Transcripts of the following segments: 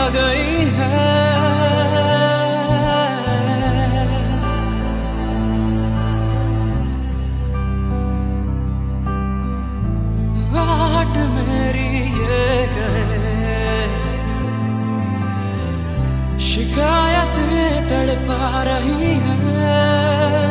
गई है। बाट मेरी ये है, शिकायतें तड़पा रही हैं।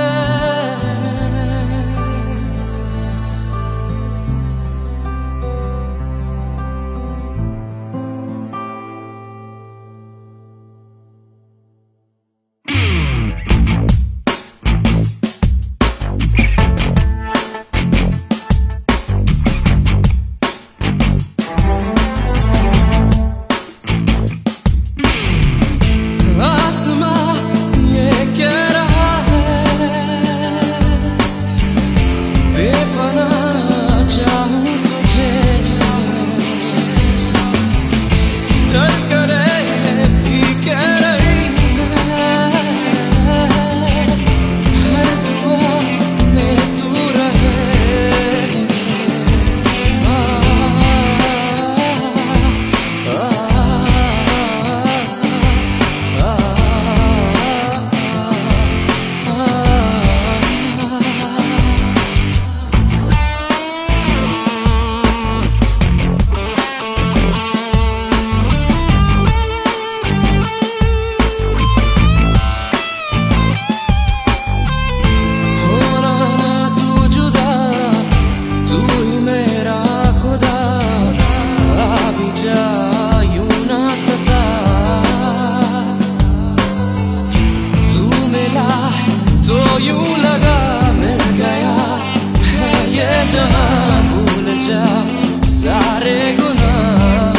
तो यूं लगा मिल गया है ये जहां, भूल जा सारे गुनाह।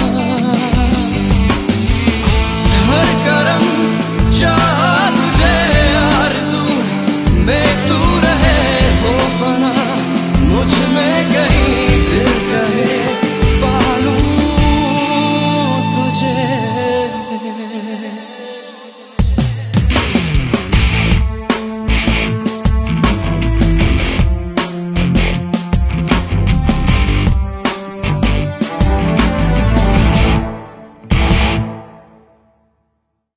हर करम चाहा तुझे आरज़ू में तू रहे हो फना, मुझ में कहीं दिल कहे पालूं तुझे।